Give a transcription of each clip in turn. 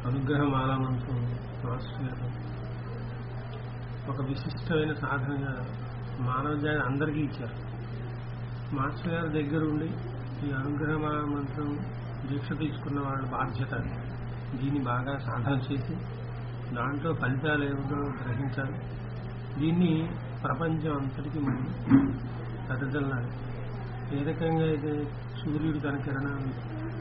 అనుగ్రహమాల మంత్రం మాస్టర్ గారు ఒక విశిష్టమైన సాధనగా మానవ జాతి అందరికీ ఇచ్చారు. మాస్టర్ గారి దగ్గర ఉండి ఈ అనుగ్రహమాల మంత్రం దీక్ష తీసుకున్న వాళ్ళ బాధ్యత దీన్ని బాగా సాధన చేసి దాంట్లో ఫలితాలు ఏమిటో గ్రహించాలి. దీన్ని ప్రపంచం అంతటికీ మనం వెదజల్లాలి. ఏ రకంగా అయితే సూర్యుడు తన కిరణాలు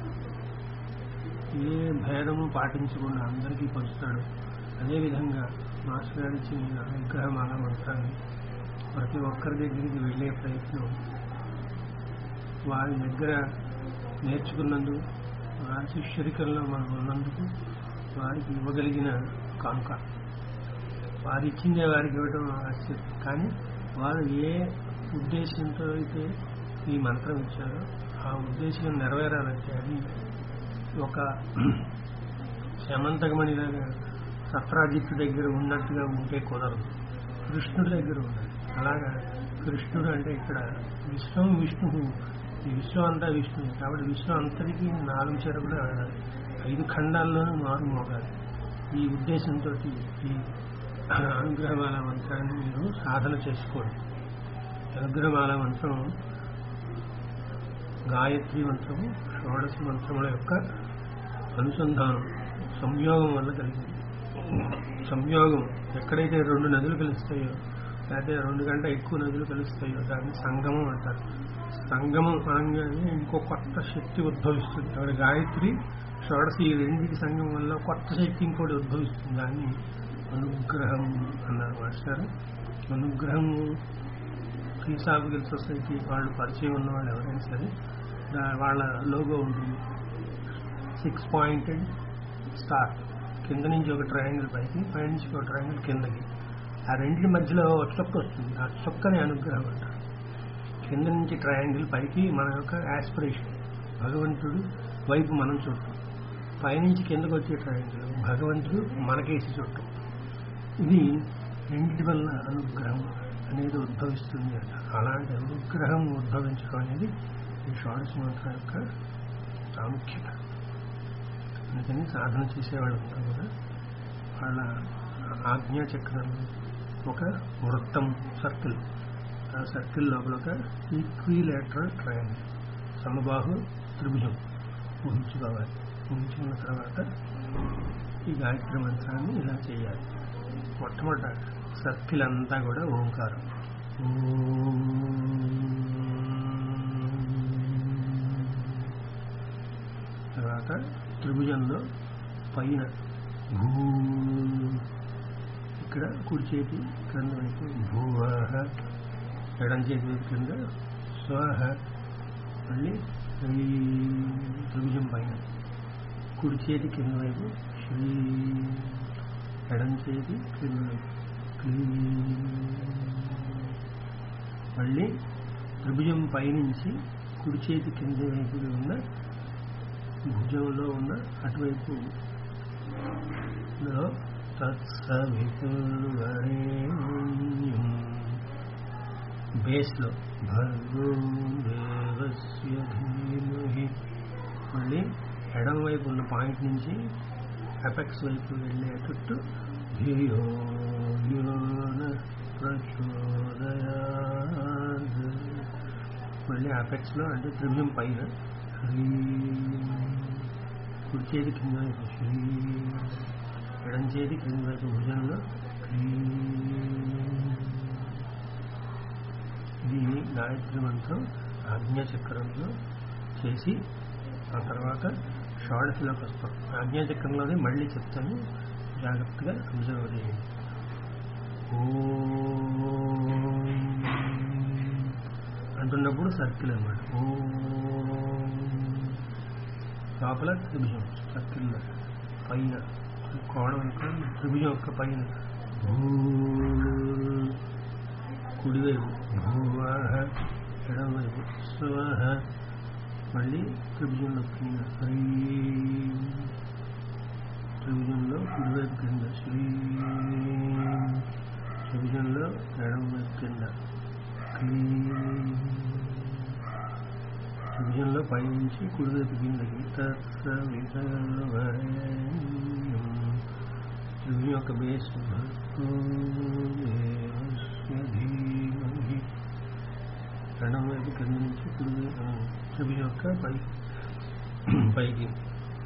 ఏ భేదము పాటించకుండా అందరికీ పంచుతాడు, అదేవిధంగా మాస్టర్ గారు ఇచ్చిన అనుగ్రహమాల మంత్రాన్ని ప్రతి ఒక్కరి దగ్గరికి వెళ్ళే ప్రయత్నం, వారి దగ్గర నేర్చుకున్నందుకు, వారి శిష్యరికల్లో మనం ఉన్నందుకు వారికి ఇవ్వగలిగిన కానుక. వారు ఇచ్చిందే వారికి ఇవ్వడం ఆశ్చర్యం. కానీ వారు ఏ ఉద్దేశంతో అయితే ఈ మంత్రం ఇచ్చారో ఆ ఉద్దేశం నెరవేరాలంటే అది ఒక శమంతకమణిలాగా సత్రాజిత్తు దగ్గర ఉన్నట్టుగా ఉంటే కుదరదు. కృష్ణుడి దగ్గర ఉండాలి. అలాగా కృష్ణుడు అంటే ఇక్కడ విశ్వం విష్ణువు, ఈ విశ్వం అంతా విష్ణువు కాబట్టి విశ్వం అంతటికీ 4 చెరువులు ఆడాలి, 5 ఖండాల్లోనూ మారు మోగాలి. ఈ ఉద్దేశంతో ఈ అనుగ్రహమాల మంత్రాన్ని మీరు సాధన చేసుకోండి. అనుగ్రహమాల మంత్రం గాయత్రి మంత్రము, షోడశ మంత్రముల యొక్క అనుసంధానం సంయోగం వల్ల కలిగింది. సంయోగం ఎక్కడైతే 2 నదులు కలుస్తాయో లేకపోతే 2 కంటే ఎక్కువ నదులు కలుస్తాయో దాన్ని సంగమం అంటారు. సంగమం అనగానే ఇంకో కొత్త శక్తి ఉద్భవిస్తుంది. అక్కడ గాయత్రి షోడశి ఈ రెండింటి సంగమం వల్ల కొత్త శక్తి ఇంకోటి ఉద్భవిస్తుంది. దాన్ని అనుగ్రహం అన్నారు మాస్టర్. అనుగ్రహము ఫిలాసాఫికల్ సొసైటీ వాళ్ళు పరిచయం ఉన్న వాళ్ళు ఎవరైనా సరే వాళ్ళ లోగో ఉంటుంది. 6 పాయింటెడ్ స్టార్, కింద నుంచి ఒక ట్రయాంగిల్ పైకి, పై నుంచి ఒక ట్రయాంగిల్ కిందకి, ఆ రెండింటి మధ్యలో ఒక చొక్క వస్తుంది. ఆ చొక్కని అనుగ్రహం అంటారు. కింద నుంచి ట్రయాంగిల్ పైకి మన యొక్క యాస్పిరేషన్, భగవంతుడు వైపు మనం చూడటం, పైనుంచి కిందకు వచ్చే ట్రయాంగిల్ భగవంతుడు మనకేసి చూడటం. ఇది రెండింటి వల్ల అనుగ్రహం అనేది ఉద్భవిస్తుంది అంట. అలాంటి అనుగ్రహం ఉద్భవించడం అనేది ఈ షోడశ మంత్రం యొక్క ప్రాముఖ్యత. అందుకని సాధన చేసేవాళ్ళు కూడా వాళ్ళ ఆజ్ఞాచక్రంలో ఒక వృత్తం, సర్కిల్, ఆ సర్కిల్ లోపల ఒక ఈక్విలేటరల్ ట్రయాంగిల్, సమబాహు త్రిభుజం ఊహించుకోవాలి. ఊహించుకున్న తర్వాత ఈ గాయత్రి మంత్రాన్ని ఇలా చేయాలి. మొట్టమొదట సర్కిల్ అంతా కూడా ఓంకారం. తర్వాత త్రిభుజంలో పైన భూ, ఇక్కడ కుడి చేతి క్రింద వైపు భూవః, ఎడం చేతి కింద స్వః, మళ్ళీ త్రిభుజం పైన కుడి చేతి కింద వైపు శ్రీ, ఎడం చేతి కింద వైపు క్లీ, మళ్ళీ త్రిభుజం పైనుంచి కుడి చేతి కింద వైపు ఉన్న భుజంలో ఉన్న అటువైపు బేస్ లో భర్గో దేవస్య ధీమహి, మళ్ళీ ఎడం వైపు ఉన్న పాయింట్ నుంచి అపెక్స్ వైపు వెళ్ళేటట్టు ధియో యో న ప్రచోదయాత్, మళ్ళీ అపెక్స్ లో అంటే త్రిభుజం పైన కుడి చేతి కింద వైపు శ్రీ, ఎడం చేతి కింద వైపు భుజంలో దీన్ని గాయత్రి మంత్రం ఆజ్ఞాచక్రంలో చేసి ఆ తర్వాత షోడశిలోకి వస్తాం. ఆజ్ఞాచక్రంలోనే మళ్ళీ చెప్తాను, జాగ్రత్తగా అబ్జర్వ్ చేయండి. ఓం అంటున్నప్పుడు సర్కిల్ అన్నమాట. ఓం లోపల త్రిభుజం, సర్కిల్లో పైన కోణం త్రిభుజం యొక్క పైన భూ, కుడివైపు భూవః, ఎడమవైపు స్వః, మళ్ళీ త్రిభుజంలో కింద హ్రీ, త్రిభుజంలో కుడివైపు కింద శ్రీ, త్రిభుజంలో ఎడమవైపు కింద క్లీ, త్రిభుజంలో పైనుంచి కుడివైపు కిందకి తత్సవితుర్వరేణ్యం, యొక్క బేస్ ఎడం వైపు కింద నుంచి చెవి యొక్క పైకి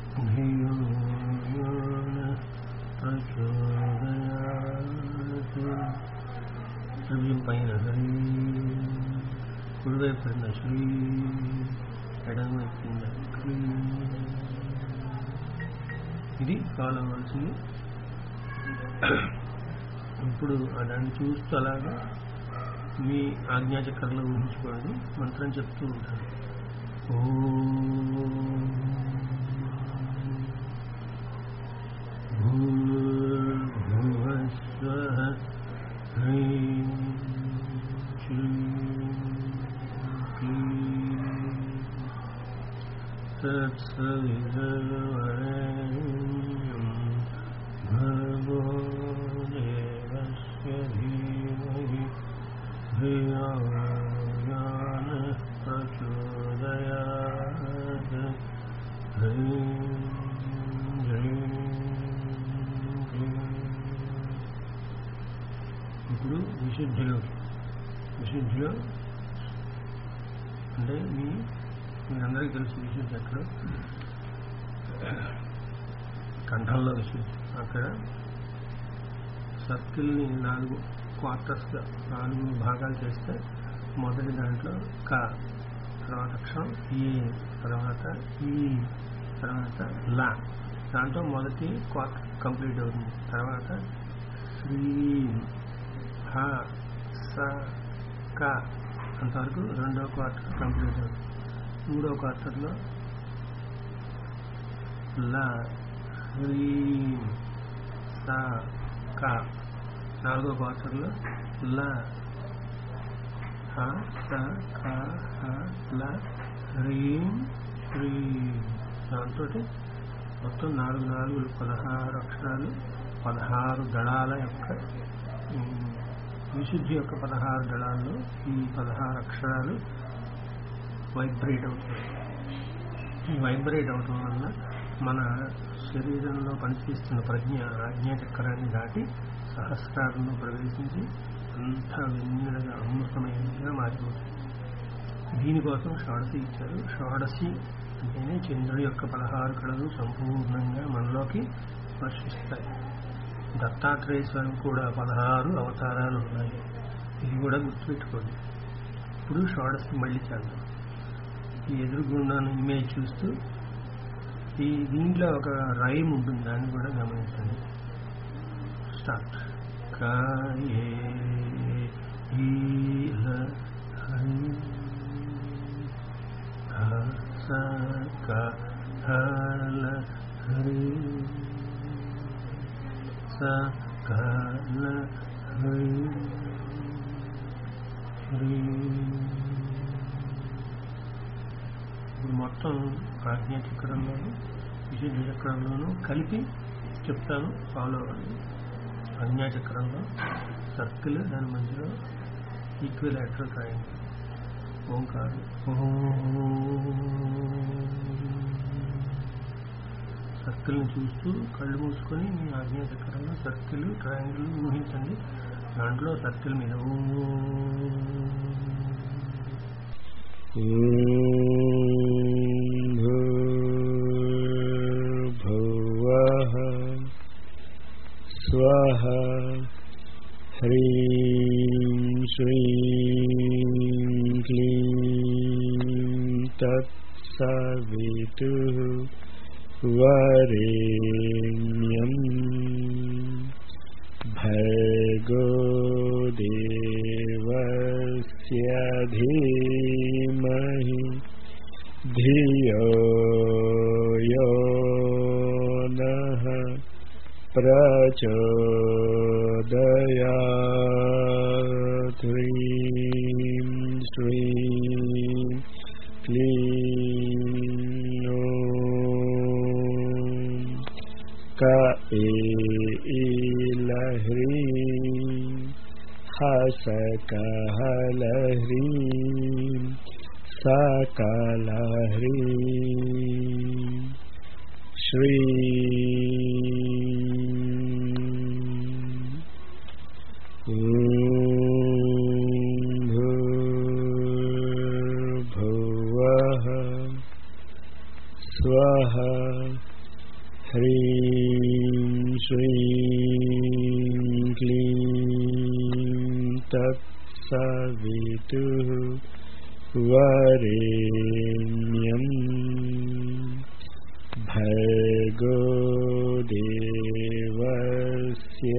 చెవి పైన హరి, కుడివైపు కింద శ్రీ, ఎడం వైపు కింద క్రీ. ఇది ఫాలో అవ్వాల్సింది. ఇప్పుడు దాన్ని చూస్తూ అలాగా మీ ఆజ్ఞాచక్రంలో ఊహించుకోండి. మంత్రం చెప్తూ ఉంటాను. భూర్భువస్వః హ్రీం శ్రీం క్లీం తత్సవితుర్వరేణ్యం భర్గో దేవస్య ధీమహి ధియో యో నః ప్రచోదయాత్. హ్రీం హ్రీం క్లీం. ఇప్పుడు విశుద్ధిలో అంటే మీరందరికీ తెలుసు విశుద్ధి ఎక్కడ, కంఠంలో విశుద్ధి. అక్కడ సర్కిల్ని 4 క్వార్టర్స్గా 4 భాగాలు చేస్తే మొదటి దాంట్లో క, తర్వాత అక్షరం ఏ, తర్వాత ఈ, తర్వాత లా. దాంట్లో మొదటి క్వార్టర్ కంప్లీట్ అవుతుంది. తర్వాత శ్రీ, హ, స, క అంతవరకు రెండో క్వార్టర్ కంప్లీట్ అవుతుంది. మూడో క్వార్టర్లో లా, హ్రీం, స, క. నాలుగో క్వార్టర్లో లా, హ, స, క, హ, ల, హ్రీం, హ్రీం. దాంతో మొత్తం 4 16 అక్షరాలు, 16 దళాల యొక్క విశుద్ధి యొక్క 16 దళాల్లో ఈ 16 అక్షరాలు వైబ్రేట్ అవుతుంది. ఈ వైబ్రేట్ అవటం వల్ల మన శరీరంలో పనిచేస్తున్న ప్రజ్ఞ ఆజ్ఞాచక్రాన్ని దాటి సహస్రారంలో ప్రవేశించి అంతా వెన్నెలగా అమృతమయంగా మారిపోతుంది. దీనికోసం షోడశి ఇచ్చారు. షోడశి అంటేనే చంద్రుడి యొక్క 16 కళలు సంపూర్ణంగా మనలోకి వర్షిస్తాయి. దత్తాత్రేయ స్వామి కూడా 16 అవతారాలు ఉన్నాయి. ఇది కూడా గుర్తుపెట్టుకోండి. ఇప్పుడు షోడశి మళ్ళీ చేద్దాం. ఈ ఎదురుగుండా ఇమేజ్ చూస్తూ దీంట్లో ఒక రైమ్ ఉంటుంది, దాన్ని కూడా గమనించండి. స్టార్ట్. కాయే ఈల హరి హస క హల హరి స కల హరి హరి. ఇప్పుడు మొత్తం ఆజ్ఞాచక్రంలోను విశుద్ధి చక్రంలోనూ కలిపి చెప్తాను, ఫాలో అవ్వండి. ఆజ్ఞాచక్రంలో సర్కిల్, దాని మధ్యలో ఈక్విలాటరల్ ట్రయాంగిల్, ఓంకారం. సర్కిల్ని చూస్తూ కళ్ళు మూసుకొని మీ ఆజ్ఞాచక్రంలో సర్కిల్, ట్రయాంగిల్ ఊహించండి. దాంట్లో సర్కిల్ మీద భూర్భువః స్వః హ్రీం శ్రీం క్లీం తత్సవితుః వరేణ్యం భర్గో దేవస్య ధీమహి ధియో యో నః ప్రచోదయాత్. హ్రీం శ్రీం క్లీం ఓం క ఏల హ్రీం హస కహల హ్రీం సకల హ్రీం శ్రీం श्रीं क्लीं तत्सवितुः वरेण्यं भर्गो देवस्य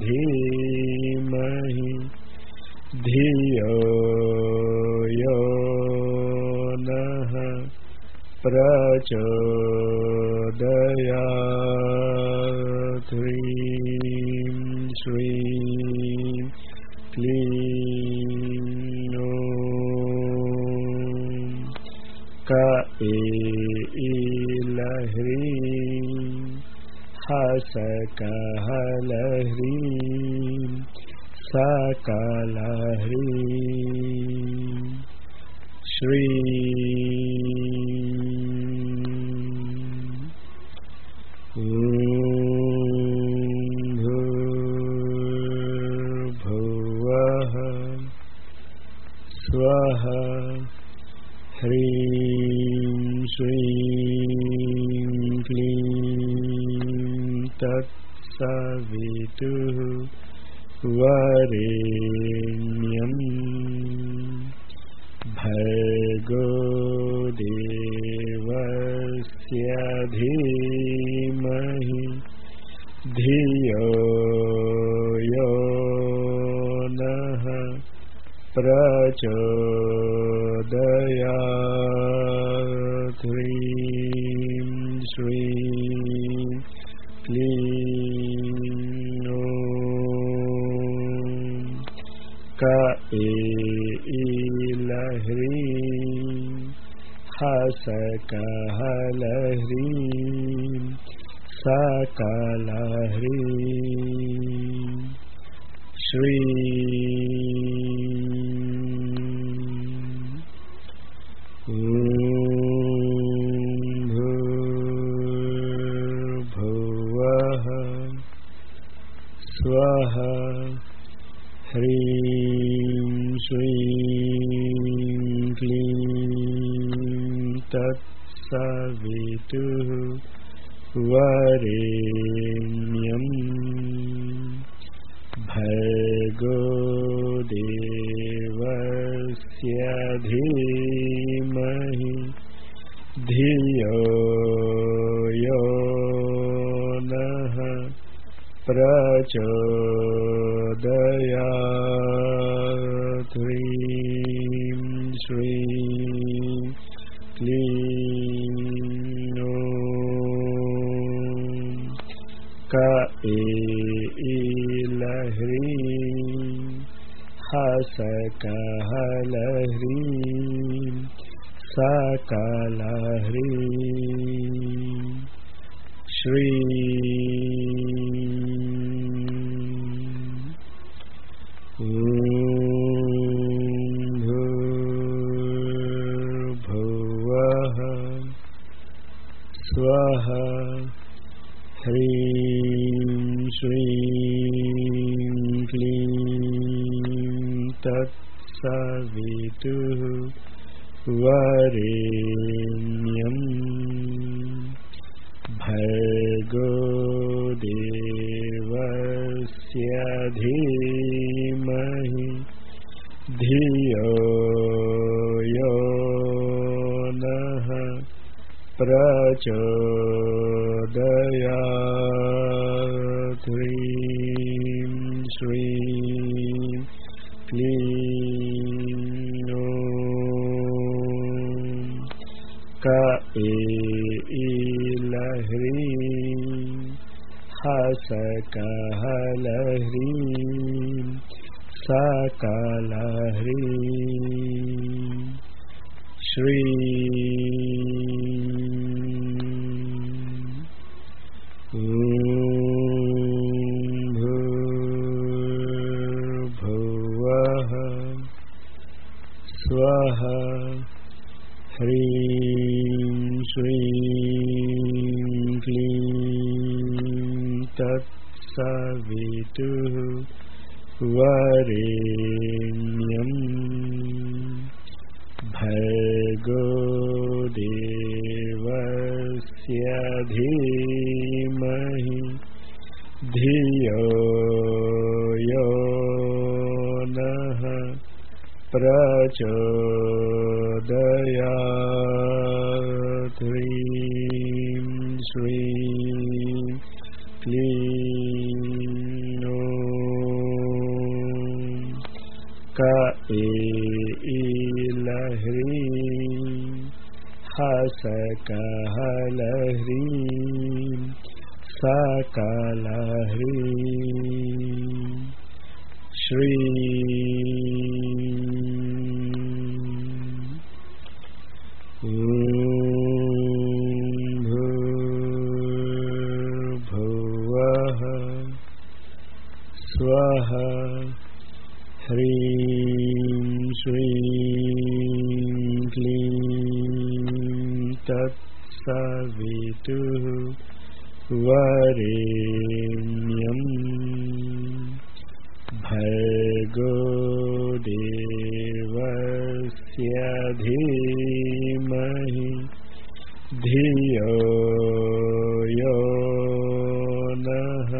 धीमहि धियो यो नः प्रचोदयात् ह्रीं श्रीं क्लीं ईलह्रीं हसकहलह्रीं सकलह्रीं ॐ भूर्भुवः स्वः ह्रीं श्रीं क्लीं तत्सवितुः वरेण्यं भर्गो देवस्य धीमहि धियो यो नः प्रचोदयात् ह्रीं श्रीं क्लीं ईलह्रीं हसकहलह्रीं सकलह्रीं ॐ भूर्भुवः स्वः ह्रीं श्रीं क्लीं तत्सवितुः वरेण्यं भर्गो देवस्य धीमहि धियो यो नः प्रचोदयात् ह्रीं श्रीं क्लीं ईलह्रीं हसकहलह्रीं सकलह्रीं ॐ भूर्भुवः स्वः ह्रीं श्रीं क्लीं तत्सवितुः वरेण्यं भर्गो देवस्य धीमहि धियो यो नः प्रचोदयात् ह्रीं श्रीं क्लीं ईलह्रीं हसकहलह्रीं सकलह्रीं ॐ भूर्भुवः स्वः ह्रीं श्रीं क्लीं तत्सवितुः वरेण्यं भर्गो देवस्य धीमहि धियो यो नः प्रचोदयात् ह्रीं श्रीं क्लीं ॐ ईलह्रीं हसकहलह्रीं सकलह्रीं श्रीं भूर्भुवः स्वः ह्रीं श्रीं क्लीं तत्सवितुः वरेण्यं भर्गो देवस्य धीमहि धियो यो नः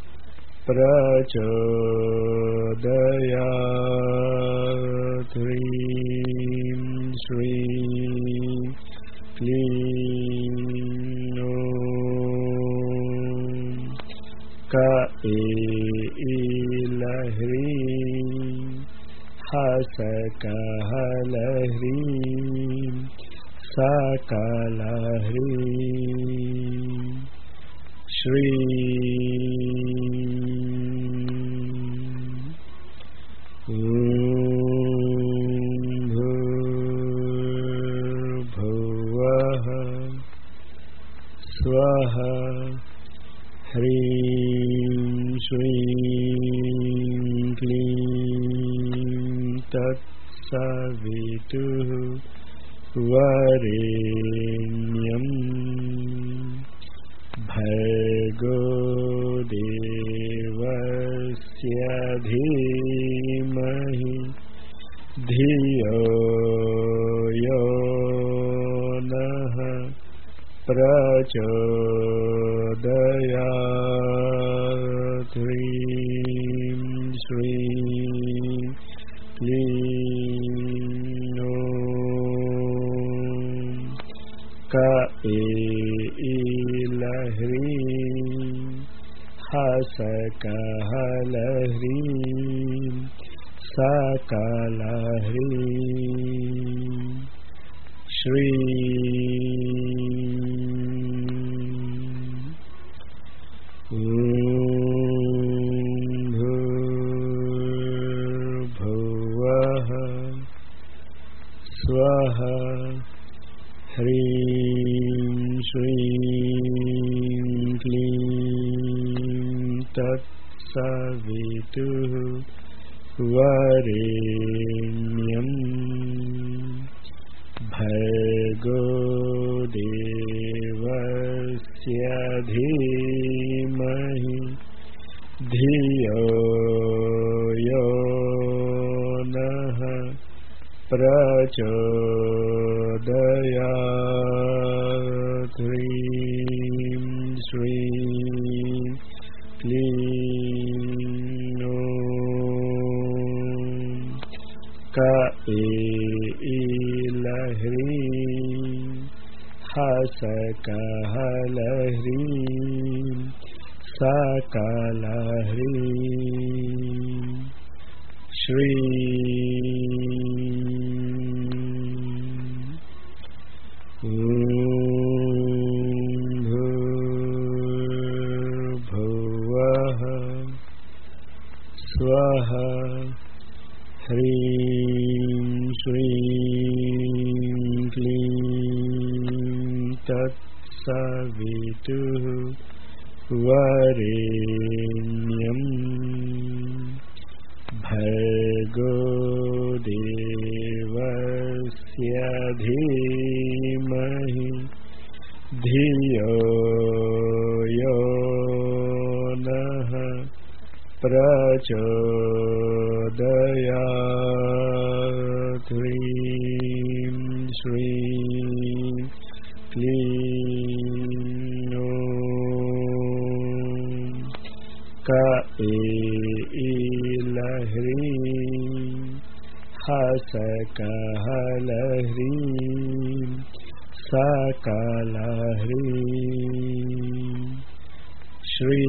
प्रचोदयात् ह्रीं श्रीं क्लीं ॐ ईलह्रीं हसकहलह्रीं सकलह्रीं भूर्भुवः स्वः ह्रीं श्रीं क्लीं तत्सवितुः वरेण्यं भर्गो देवस्य धीमहि धियो यो नः प्रचोदयात् ह्रीं श्रीं क्लीं ॐ ईलह्रीं हसकहलह्रीं सकलह्रीं भूर्भुवः स्वः ह्रीं श्रीं क्लीं तत्सवितुः वरेण्यं भर्गो देवस्य धीमहि धियो यो नः प्रचोदयात् ह्रीं श्रीं क्लीं ईलह्रीं हसकहलह्रीं सकलह्रीं भूर्भुवः स्वः ह्रीं श्रीं क्लीं तत्सवितुः वरेण्यं भर्गो देवस्य धीमहि धियो यो नः प्रचोदयात् ह्रीं श्रीं क्लीं लहरी हस कह लहरी सका लहरी श्री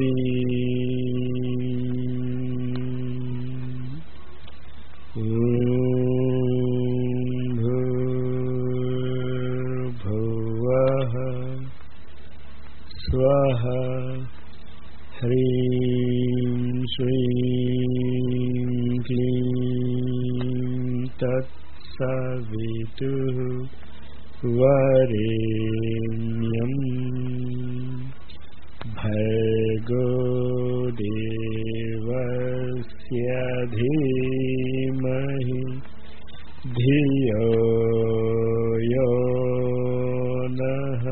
भूर्भुवः स्वः ह्रीं श्रीं क्लीं तत्सवितुः वरेण्यं भर्गो देवस्य धीमहि धियो यो नः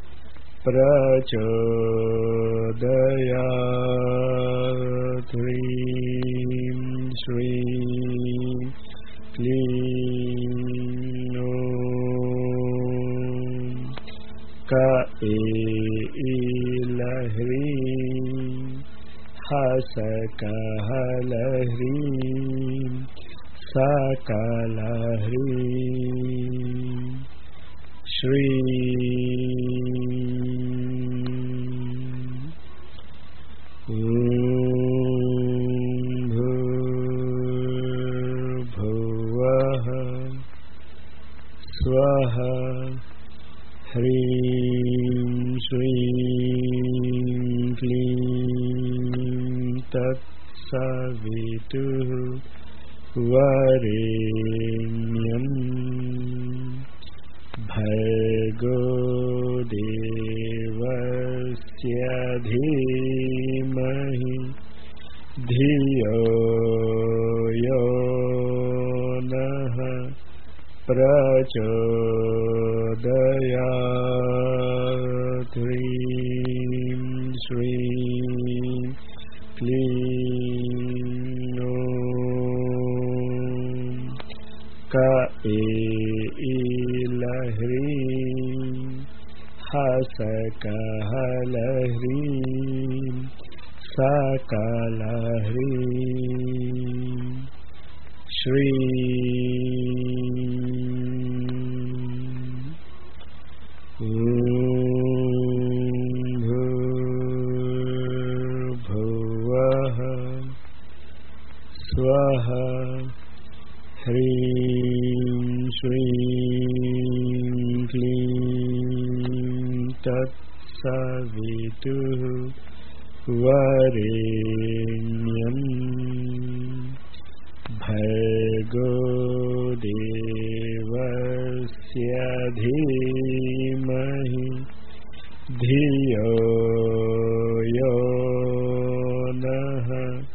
प्रचोदयात् ह्रीं श्रीं क्लीं लहरी हस कह लहरी सका लहरी श्री भूर्भुवः स्वः ह्रीं श्रीं क्लीं तत्सवितुः वरेण्यं भर्गो देवस्य धीमहि धियो यो नः प्रचोदयात् ह्रीं श्रीं क्लीं लहरी हस कह लहरी सका लहरी श्री भूर्भुवः स्वः ह्रीं श्रीं क्लीं तत्सवितुः वरेण्यं भर्गो देवस्य धीमहि धियो यो नः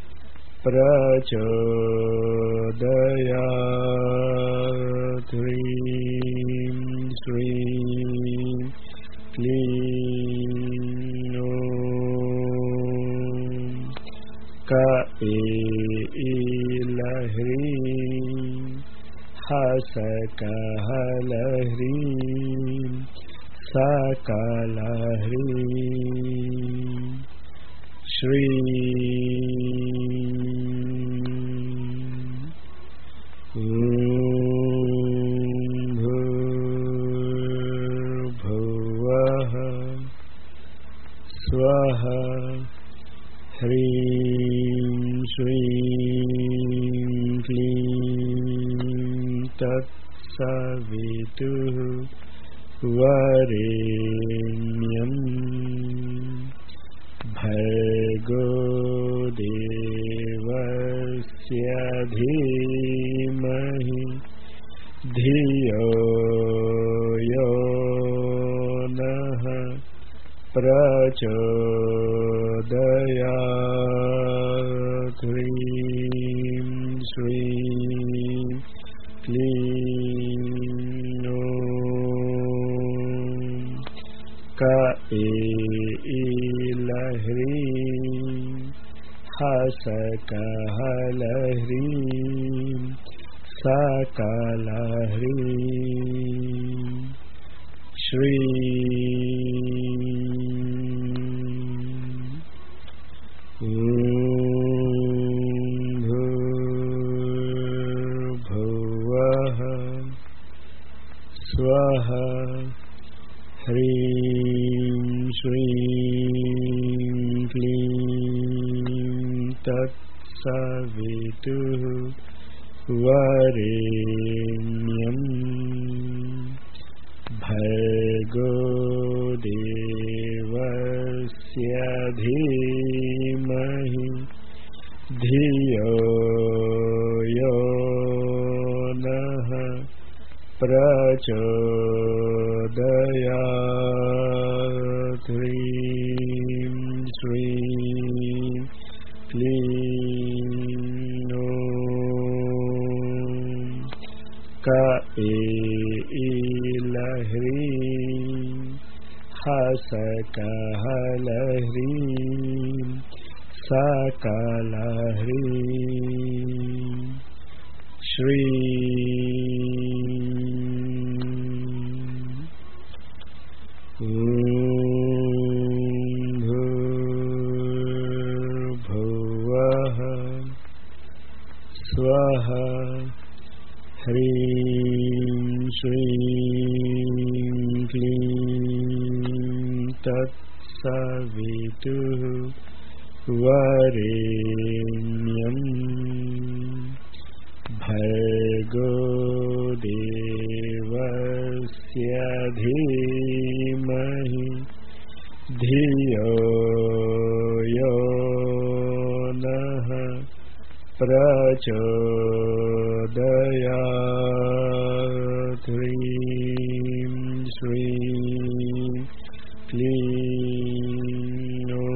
प्रचोदयात् ह्रीं श्रीं क्लीं लहरी हस कह लहरी सका लहरी श्री भूर्भुवः स्वः ह्रीं श्रीं क्लीं तत्सवितुः वरेण्यं भर्गो देवस्य धीमहि धियो यो नः प्रचोदयात् ह्रीं श्रीं क्लीं लहरी हस कह लहरी सका लहरी श्री भूर्भुवः तत्सवितुः वरेण्यं भर्गो देवस्य धीमहि धियो यो नः प्रचोदयात्। ह्रीं श्रीं क्लीं ॐ कएलह्रीं हसकहलह्रीं सकलह्रीं श्रीं। ॐ भूर्भुवः स्वः ह्रीं श्रीं क्लीं तत्सवितुः वरेण्यं भर्गो देवस्य धीमहि धियो यो नः प्रचोदयात्। ह्रीं श्रीं क्लीं ॐ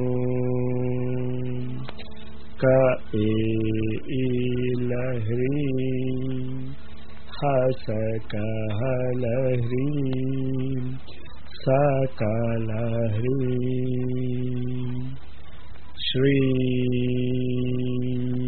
कएलह्रीं हसकहलह्रीं सकलह्रीं श्रीं।